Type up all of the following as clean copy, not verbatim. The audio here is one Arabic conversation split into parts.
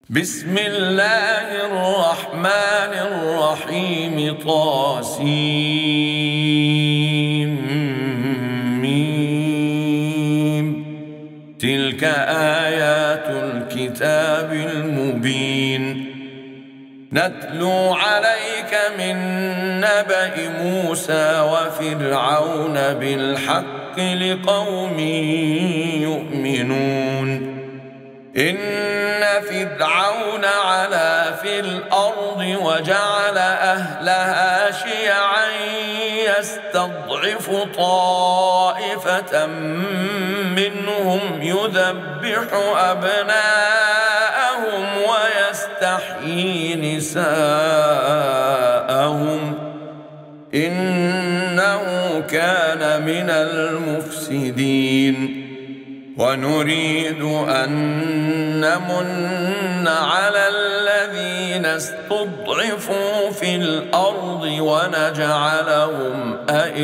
بسم الله الرحمن الرحيم طاسيم تلك آيات الكتاب المبين نتلو عليك من نبأ موسى وفرعون بالحق لقوم يؤمنون إن فرعون علا في الأرض وجعل أهلها شيعا يستضعف طائفة منهم يذبح أبناءهم ويستحيي نساءهم إنه كان من المفسدين ونريد أن نمن على الذين استضعفوا في الأرض ونجعلهم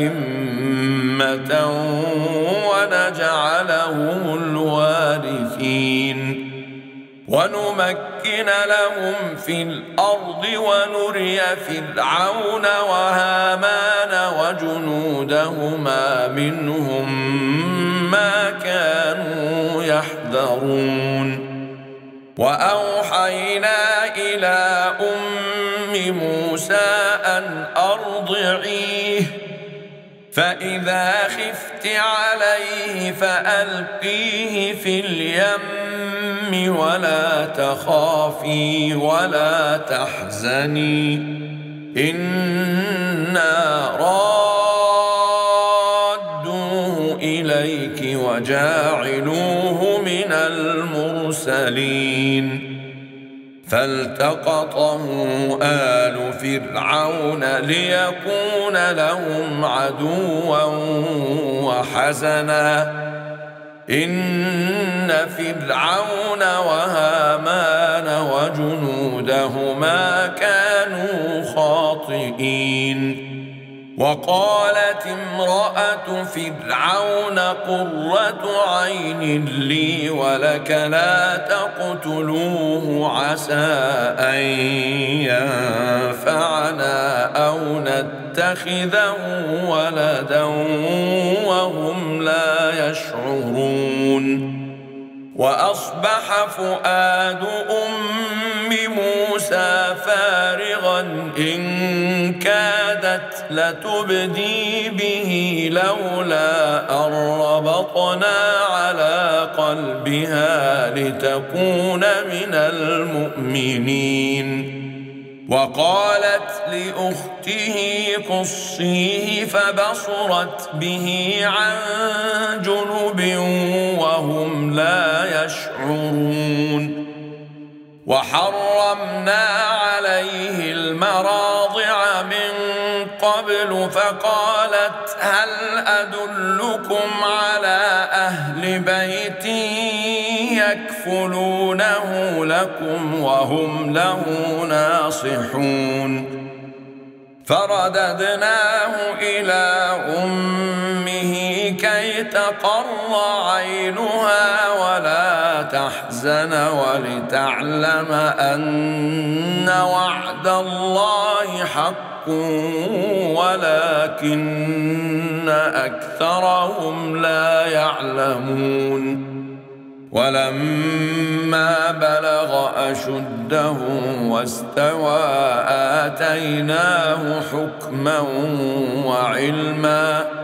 أئمة ونجعلهم الوارثين ونمكن لهم في الأرض ونري فرعون وهامان وجنودهما منهم ما كانوا يحذرون وأوحينا إلى أم موسى أن أرضعيه فإذا خفت عليه فألقيه في اليم ولا تخافي ولا تحزني إنا رادوه إليك وجاعلوه من المرسلين فالتقطه آل فرعون ليكون لهم عدوا وحزنا إن فرعون وهامان وجنودهما كانوا خاطئين وقالت امرأة فرعون قرة عين لي ولك لا تقتلوه عسى أن ينفعنا أو نتخذه ولدا وهم لا يشعرون وأصبح فؤاد أم موسى فارغا إن كادت لتبدي به لولا أن ربطنا على قلبها لتكون من المؤمنين وقالت لأخته قصيه فبصرت به عن جنب وهم لا يشعرون وحرمنا عليه المراضع من قبل فقالت هل أدلكم على أهل بيت يكفلونه لكم وهم له ناصحون فرددناه إلى أمه كي تقر عينها ولا تحزن ولتعلم أن وعد الله حق ولكن أكثرهم لا يعلمون ولما بلغ أشده واستوى آتيناه حكما وعلما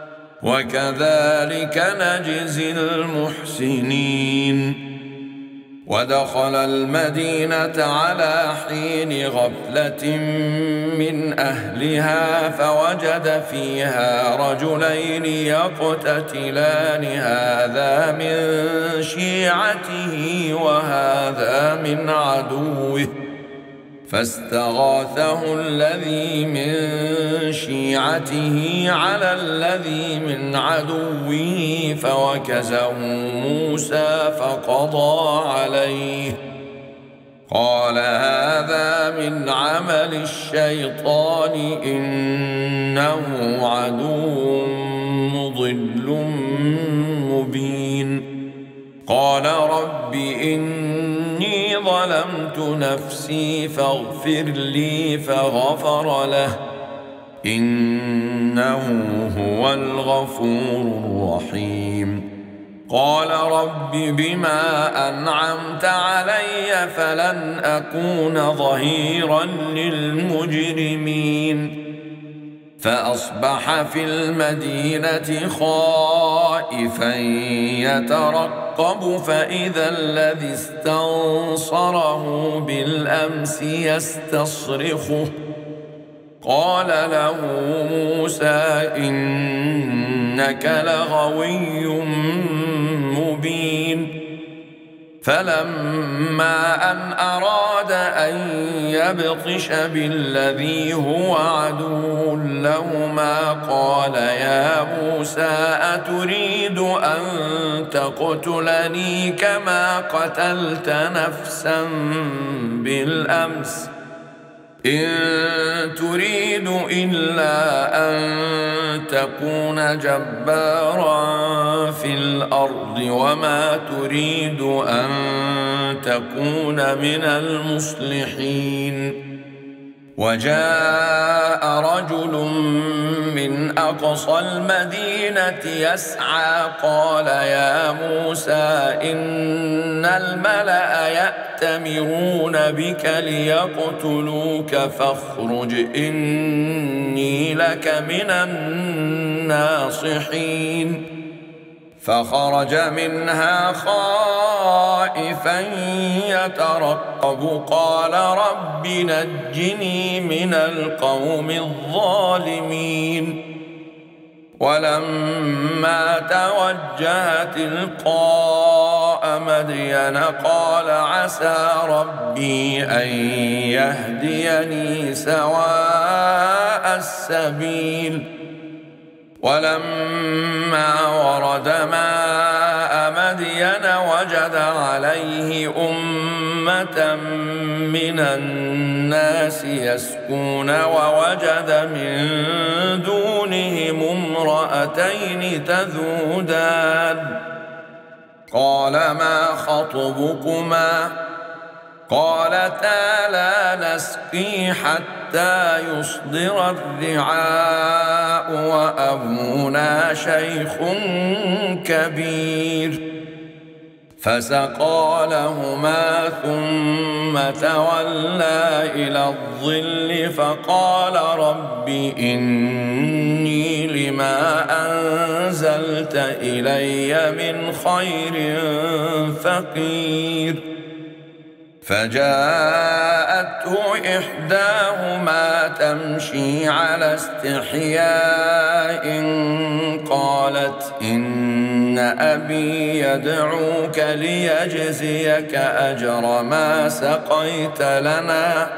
وكذلك نجزي المحسنين ودخل المدينة على حين غفلة من أهلها فوجد فيها رجلين يقتتلان هذا من شيعته وهذا من عدوه فاستغاثه الذي من شيعته على الذي من عدوه فوكزه موسى فقضى عليه قال هذا من عمل الشيطان إنه عدو مضل مبين قال رب إني ظلمت نفسي فاغفر لي فغفر له إنه هو الغفور الرحيم قال رب بما أنعمت علي فلن أكون ظهيرا للمجرمين فأصبح في المدينة خائفا يترقب فإذا الذي استنصره بالأمس يستصرخه قال له موسى إنك لغوي مبين فلما أن أراد أن يبطش بالذي هو عدو لهما قال يا موسى أتريد أن تقتلني كما قتلت نفسا بالأمس إن تريد إلا أن تكون جبارا في الأرض وما تريد أن تكون من المصلحين وجاء رجل من أقصى المدينة يسعى قال يا موسى إن الملأ يأتمرون بك ليقتلوك فاخرج إني لك من الناصحين فخرج منها خائفا يترقب قال رب نجني من القوم الظالمين ولما توجه تلقاء مدين قال عسى ربي أن يهديني سواء السبيل ولما ورد ماء مدين وجد عليه أمة من الناس يسكون ووجد من دونهم امرأتين تذودان قال ما خطبكما قالتا لا نسقي حتى يصدر الرعاء وأبونا شيخ كبير فسقى لهما ثم تولى إلى الظل فقال رب إني لما أنزلت إلي من خير فقير فجاءته إحداهما تمشي على استحياء قالت إن أبي يدعوك ليجزيك أجر ما سقيت لنا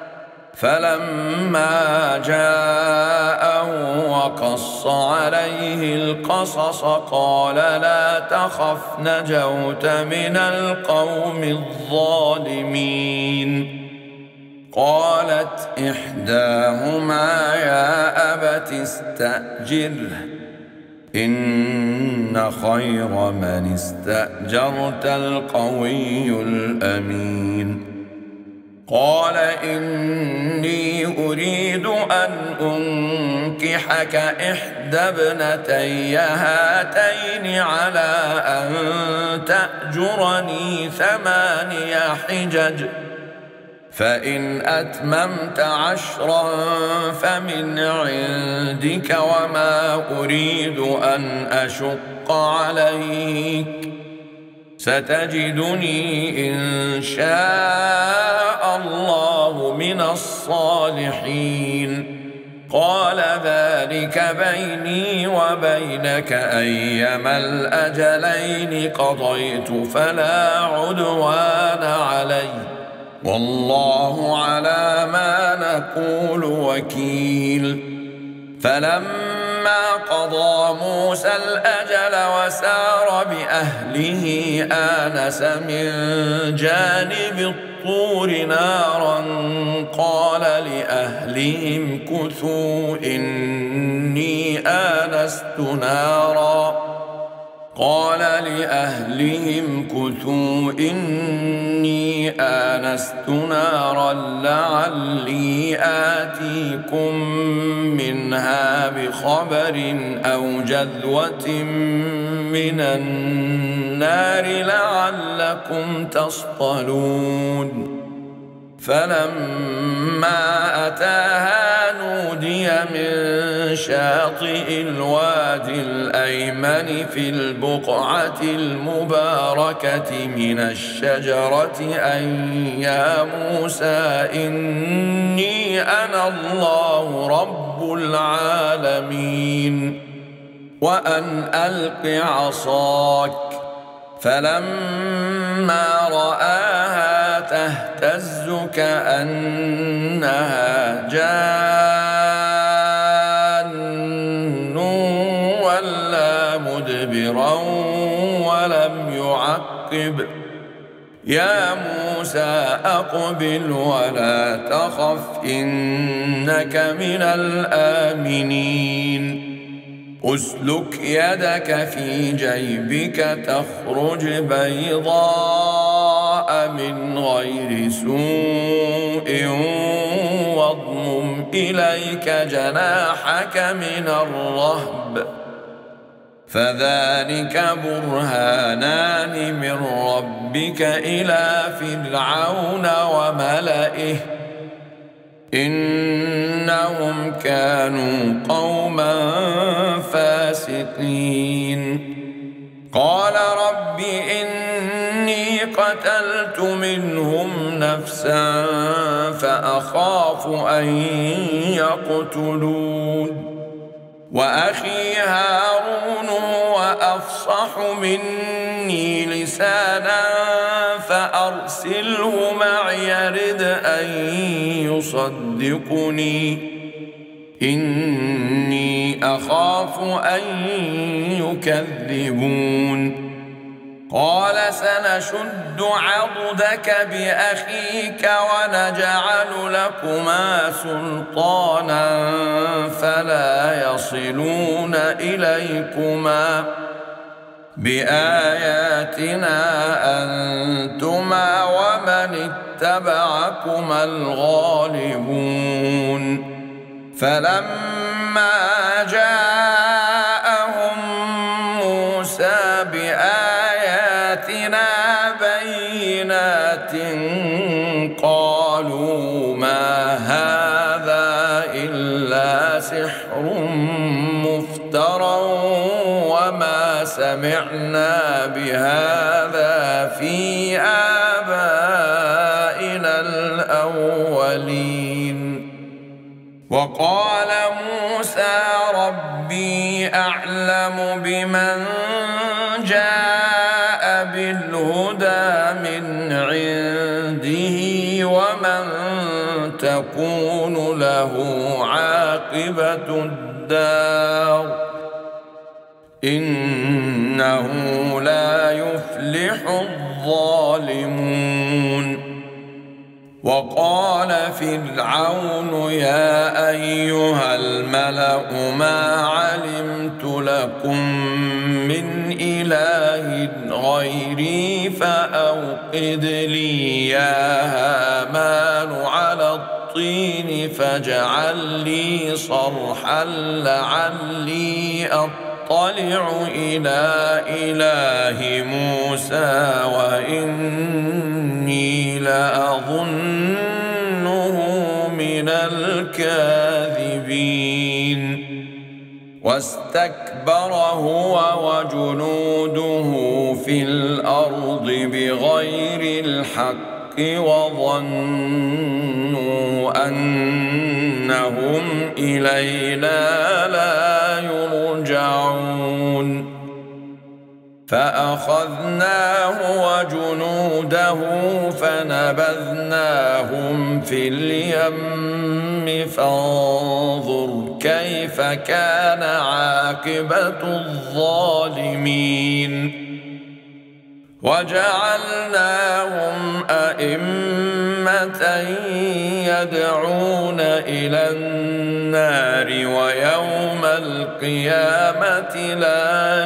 فلما جاءه وقص عليه القصص قال لا تخف نجوت من القوم الظالمين قالت إحداهما يا أبت استأجره إن خير من استأجرت القوي الأمين قال إني أريد أن أنكحك إحدى ابنتي هاتين على أن تأجرني 8 حجج فإن أتممت 10 فمن عندك وما أريد أن أشق عليك ستجدني إن شاء الله من الصالحين قال ذلك بيني وبينك أيما الأجلين قضيت فلا عدوان علي والله على ما نقول وكيل فلما قضى موسى الأجل وسار بأهله آنس من جانب الطور نارا قال لأهلهم كثوا إني آنست نارا قال لأهلهم كثوا إني آنست نارا لعلي آتيكم منها بخبر أو جذوة من النار لعلكم تصطلون فلما أتاها نودي من شاطئ الوادي الأيمن في البقعة المباركة من الشجرة أن يا موسى إني أنا الله رب العالمين وأن ألق عصاك فلما رآها تهتز كأنها جان ولا مدبرا ولم يعقب يا موسى أقبل ولا تخف إنك من الآمنين أسلك يدك في جيبك تخرج بيضاء من غير سوء واضمم إليك جناحك من الرهب فذلك برهانان من ربك إلى فرعون وملئه إنهم كانوا قوما فاسقين قال رب إني قتلت منهم نفسا فأخاف أن يقتلون وأخي هارون هو أفصح مني لسانا فأرسله معي يرد أن يصدقني إني أخاف أن يكذبون قال سنشد عضدك بأخيك ونجعل لكما سلطانا فلا يصلون إليكما بآياتنا أنتما ومن اتبعكما الغالبون فلما جاءهم موسى بآياتنا بينات قالوا ما هذا إلا سحر مفترى وما سمعنا بهذا في آبائنا الأولين وقال موسى ربي أعلم بمن جاء بالهدى من عنده ومن تكون له عاقبة الدار إنه لا يفلح الظالمون وقال فرعون يا أيها الملأ ما علمت لكم من إله غيري فأوقد لي يا هامان على الطين فاجعل لي صرحا لعلي أطلع إلى إله موسى وإني لأظنه من الكاذبين واستكبر هو وجنوده في الأرض بغير الحق وظنوا أنهم إلينا لا يرجعون فأخذناه وجنوده فنبذناهم في اليم فانظر كيف كان عاقبة الظالمين وجعلناهم أئمة يدعون إلى النار ويوم القيامة لا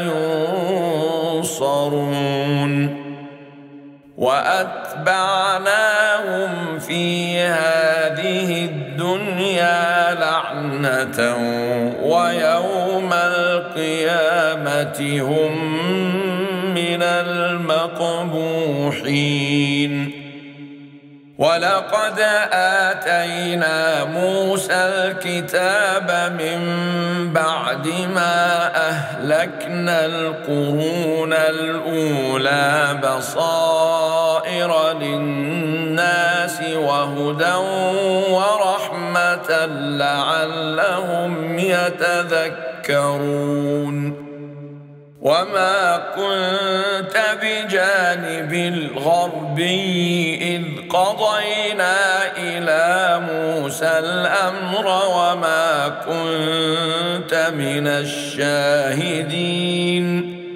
ينصرون وأتبعناهم في هذه الدنيا لعنة ويوم القيامة هم من المقبوحين ولقد آتينا موسى الكتاب من بعد ما أهلكنا القرون الأولى بصائر للناس وهدى ورحمة لعلهم يتذكرون وما كنت بجانب الغربي إذ قضينا إلى موسى الأمر وما كنت من الشاهدين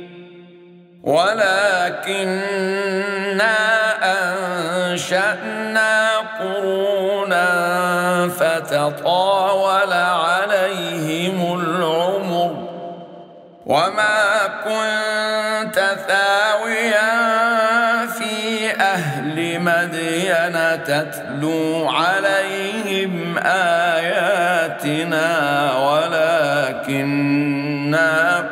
ولكننا أنشأنا قرونا فتطاول عليهم العمر وما كنت ثاويا في أهل مدين تتلو عليهم آياتنا ولكننا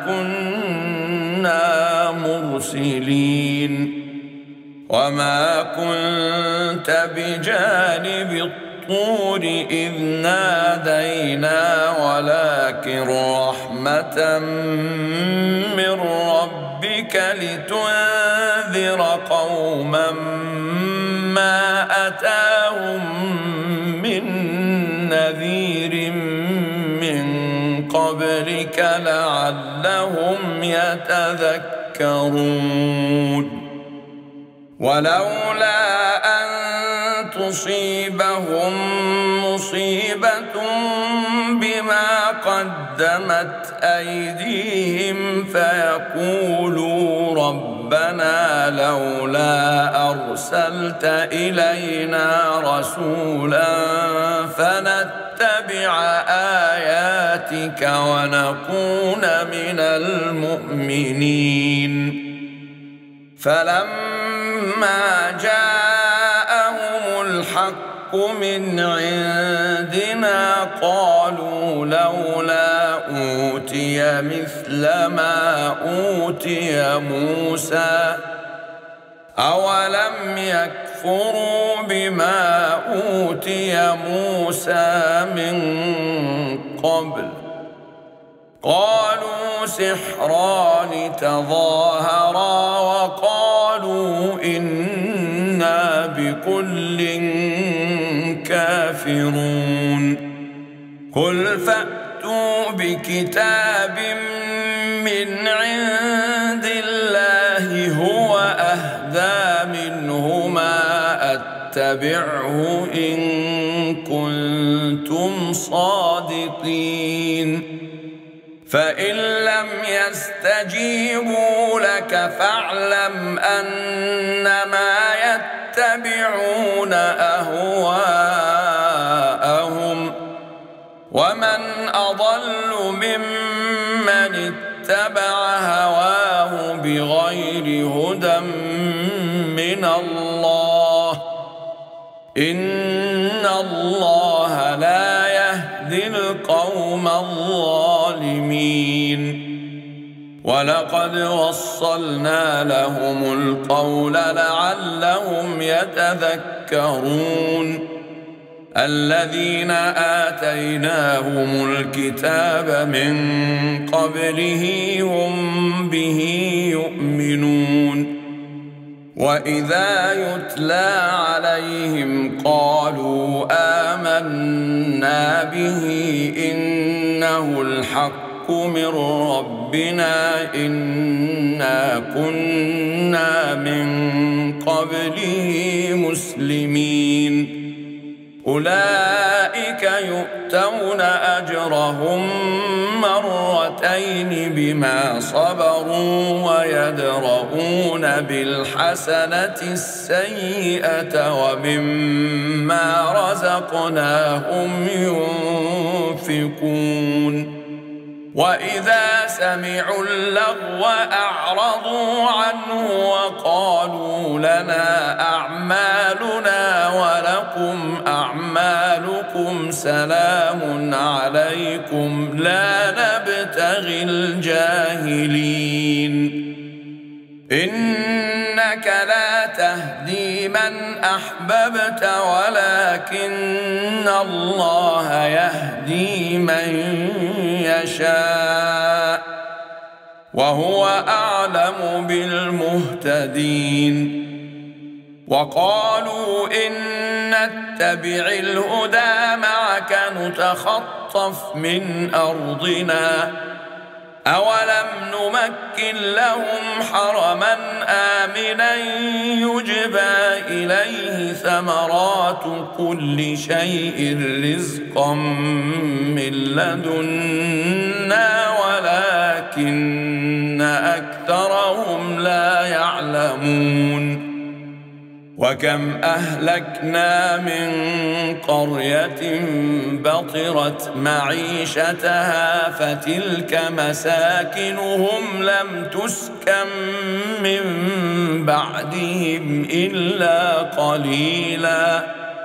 كنا مرسلين وما كنت بجانب الطور إذ نادينا ولكن رحمة من ربك لتنذر قوما ما أتاهم من نذير من قبلك لعلهم يتذكرون ولولا أن تصيبهم مصيبة بما قدمت أيديهم فيقولوا ربنا لولا أرسلت إلينا رسولا فنتبع آياتك ونكون من المؤمنين فلما جاءهم الحق من عندنا قالوا لولا أوتي مثل ما أوتي موسى أولم يكفروا بما أوتي موسى من قبل قالوا سحران تظاهرا وقالوا إنا بكل كافرون قل فأتوا بكتاب من عند الله هو أهدى منهما أتبعه إن كنتم صادقين فإن لم يستجيبوا لك فاعلم أنما يتبعون أهواءهم ومن أضل ممن اتبع هواه بغير هدى من الله إن الله لا يهدي القوم الظالمين ولقد وصلنا لهم القول لعلهم يتذكرون الذين آتيناهم الكتاب من قبله هم به يؤمنون وإذا يتلى عليهم قالوا آمنا به إنه الحق من ربنا إنا كنا من قبله مسلمين أولئك يؤتون أجرهم مرتين بما صبروا ويدرؤون بالحسنة السيئة ومما رزقناهم ينفقون وإذا سمعوا اللغو أعرضوا عنه وقالوا لنا أعمالنا ولكم أعمالكم سلام عليكم لا نبتغي الجاهلين إنك لا تهدي من أحببت ولكن الله يهدي من يشاء وهو أعلم بالمهتدين وقالوا إن نتبع الهدى معك نتخطف من أرضنا أولم نمكن لهم حرما آمنا يجبى إليه ثمرات كل شيء رزقا من لدنا ولكن أكثرهم لا يعلمون وكم أهلكنا من قرية بطرت معيشتها فتلك مساكنهم لم تسكن من بعدهم إلا قليلا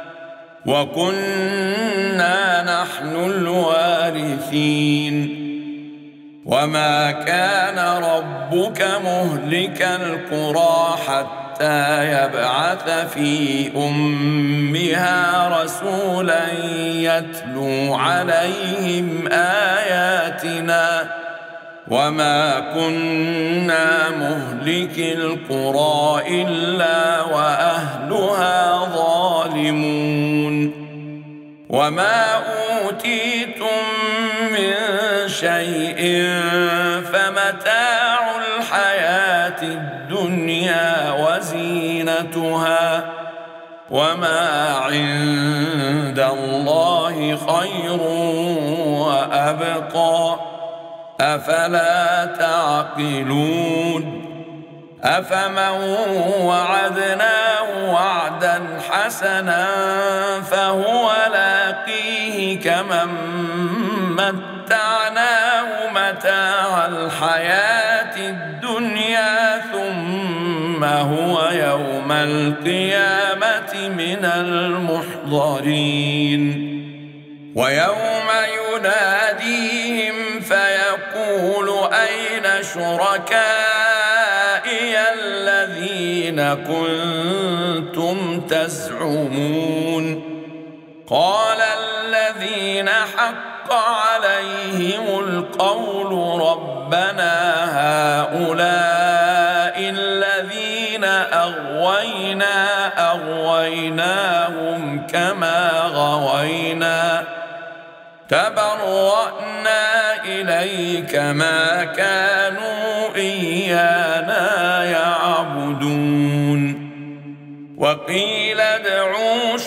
وكنا نحن الوارثين وما كان ربك مهلك القرى حتى يبعث في أمها رسولا يتلو عليهم آياتنا وما كنا مهلك القرى إلا وأهلها ظالمون وما أوتيتم من شيء فمتاع الحياة الدنيا وزينتها وما عند الله خير وأبقى أفلا تعقلون أفمن وعدناه وعدا حسنا فهو لاقيه كمن متعناه متاع الحياة الدنيا ثم هو يوم القيامة من المحضرين ويوم يناديهم فيقول أين شركائي الذين كنتم تزعمون قال الذين حق عليهم القول ربنا هؤلاء الذين أغويناهم كما غوينا تبرأنا إليك ما كانوا إيانا يعبدون وقيل ادعوا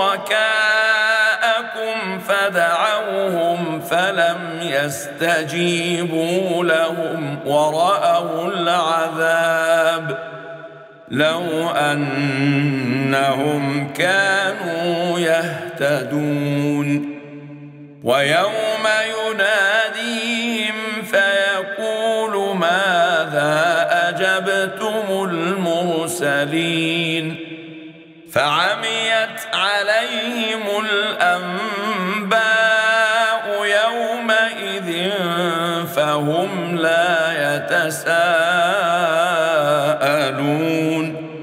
شركاءكم فدعوهم فلم يستجيبوا لهم ورأوا العذاب لو أنهم كانوا يهتدون ويوم يناديهم فيقول ماذا أجبتم المرسلين فعميت عليهم الأنباء يومئذ فهم لا يتساءلون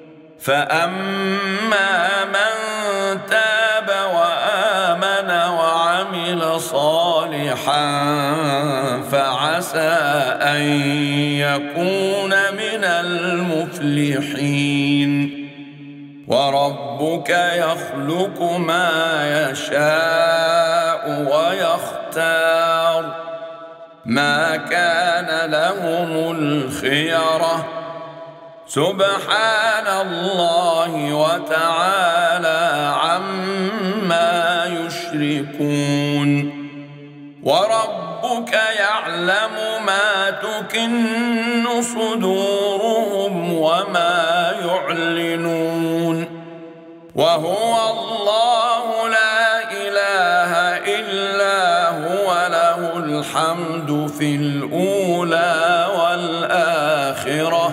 فأما من تاب وآمن وعمل صالحا فعسى أن يكون من المفلحين وربك يخلق ما يشاء ويختار ما كان لهم الخيرة سبحان الله وتعالى عما يشركون وربك يعلم ما تكن صدورهم وما يعلنون وهو الله لا إله إلا هو له الحمد في الأولى والآخرة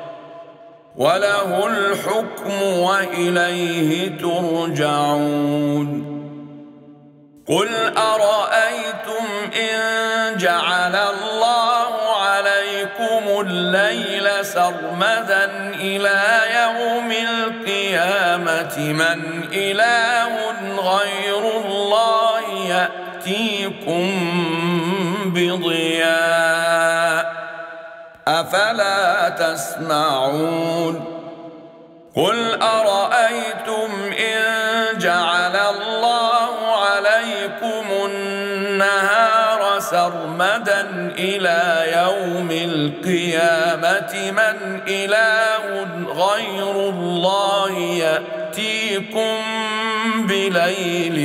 وله الحكم وإليه ترجعون قل أرأيتم إن جعل الله عليكم الليل سرمدا إلى يوم القيامة من إله غير الله يأتيكم بضياء أفلا تسمعون قل أرأيتم إن جعل الله عليكم النهار سرمدا إلى يوم القيامة من إله غير الله يأتيكم بليل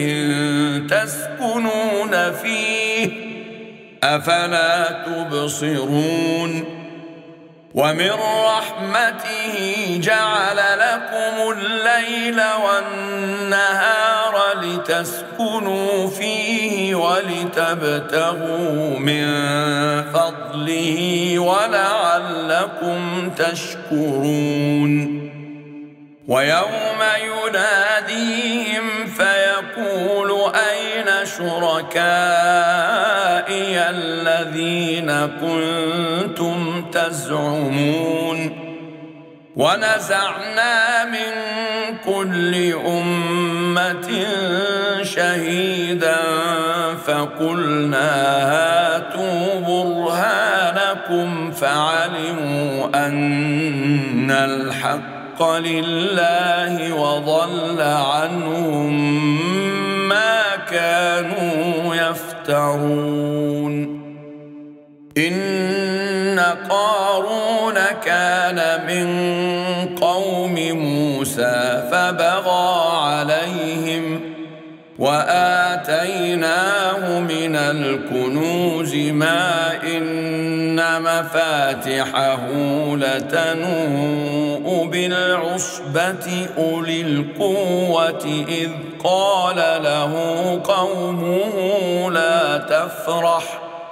تسكنون فيه أفلا تبصرون ومن رحمته جعل لكم الليل والنهار لتسكنوا فيه ولتبتغوا من فضله ولعلكم تشكرون ويوم يناديهم فيقول أين شركائي الذين كنتم تزعمون ونزعنا من كل أمة شهيدا فقلنا هاتوا برهانكم فعلموا أن الحق لله وضل عنهم ما كانوا يفترون إن قارون كان من قوم موسى فبغى عليهم وآتيناه من الكنوز ما إن مفاتحه لتنوء بالعصبة أولي القوة إذ قال له قومه لا تفرح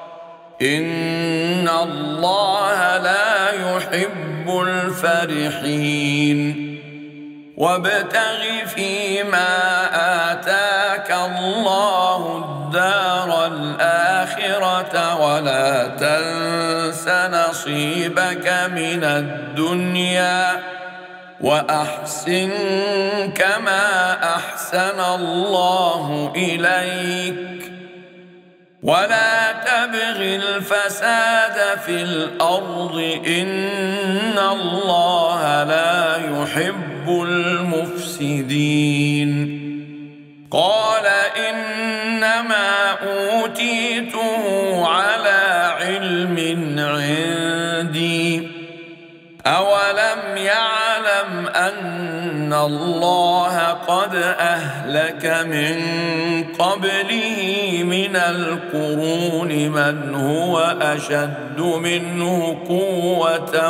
إن الله لا يحب الفرحين وابتغ فيما آتاك الله الدار الآخرة ولا تنس نصيبك من الدنيا وأحسن كما أحسن الله إليك ولا تبغ الفساد في الأرض إن الله لا يحب المفسدين قال إنما أوتيته على علم عندي أولم يعلم أن الله قد أهلك من قبله من القرون من هو أشد منه قوة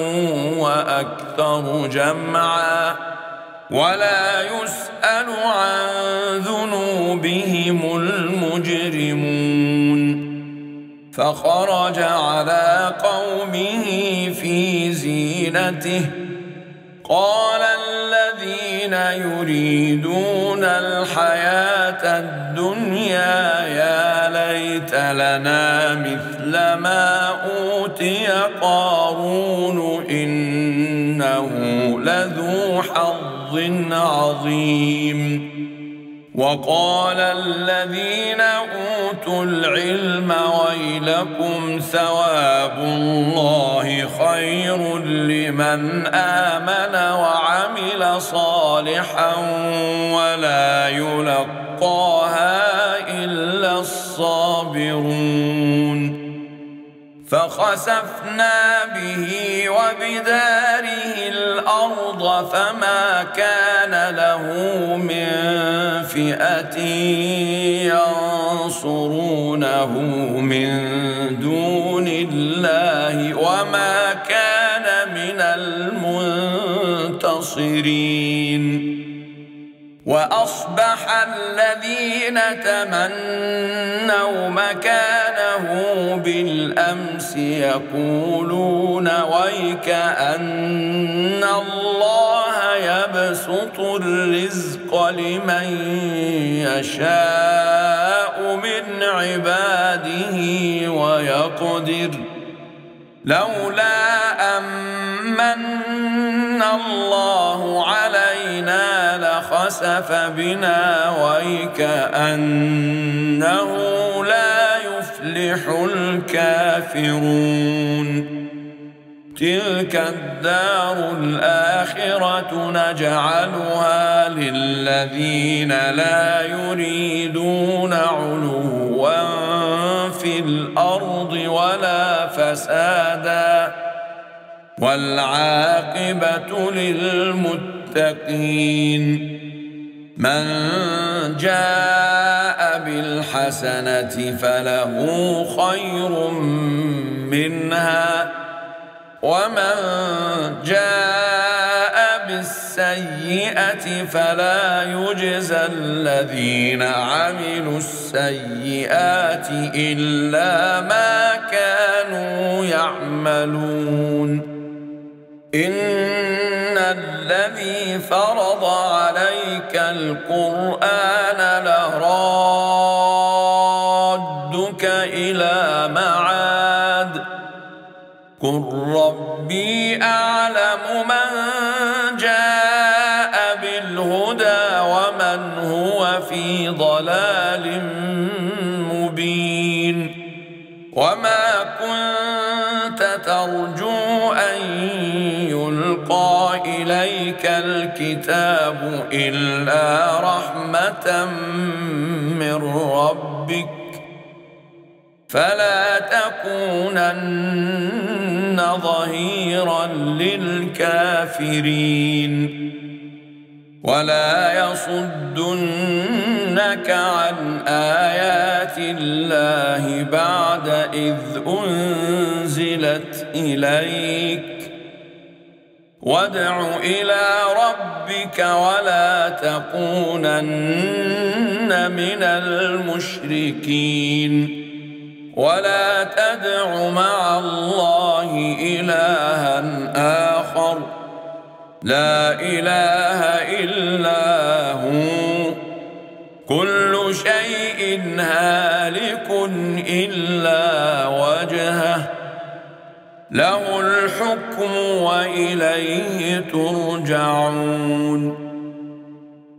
وأكثر جمعا ولا يسأل عن ذنوبهم المجرمون فخرج على قومه في زينته قال الذين يريدون الحياة الدنيا يا ليت لنا مثل ما أوتي قارون إنه لذو حظ عظيم وقال الذين أوتوا العلم ويلكم ثواب الله خير لمن آمن وعمل صالحا ولا يلقاها إلا الصابرون فخسفنا به وبداره الأرض فما كان له من فئة دونه من دون الله وما كان من المنتصرين. وأصبح الذين تمنوا مكانه بالأمس يقولون ويك أن الله يبسط الرزق لمن يشاء من عباده ويقدر لولا أمن الله علينا لخسف بنا ويكأنه لا يفلح الكافرون. تلك الدار الآخرة نجعلها للذين لا يريدون علوا في الأرض ولا فسادا والعاقبة للمتقين. من جاء بالحسنة فله خير منها ومن جاء بالسيئة فلا يجزى الذين عملوا السيئات إلا ما كانوا يعملون. إن الذي فرض عليك القرآن لرادك إلى معاد قل ربي أعلم من جاء بالهدى ومن هو في ضلال مبين. وما كنت ترجو أن يلقى إليك الكتاب إلا رحمة من ربك فلا تكونن ظهيرا للكافرين. ولا يصدنك عن آيات الله بعد إذ أنزلت إليك وادع إلى ربك ولا تكونن من المشركين. ولا تدع مع الله إلها آخر لا إله إلا هو كل شيء هالك إلا وجهه له الحكم وإليه ترجعون.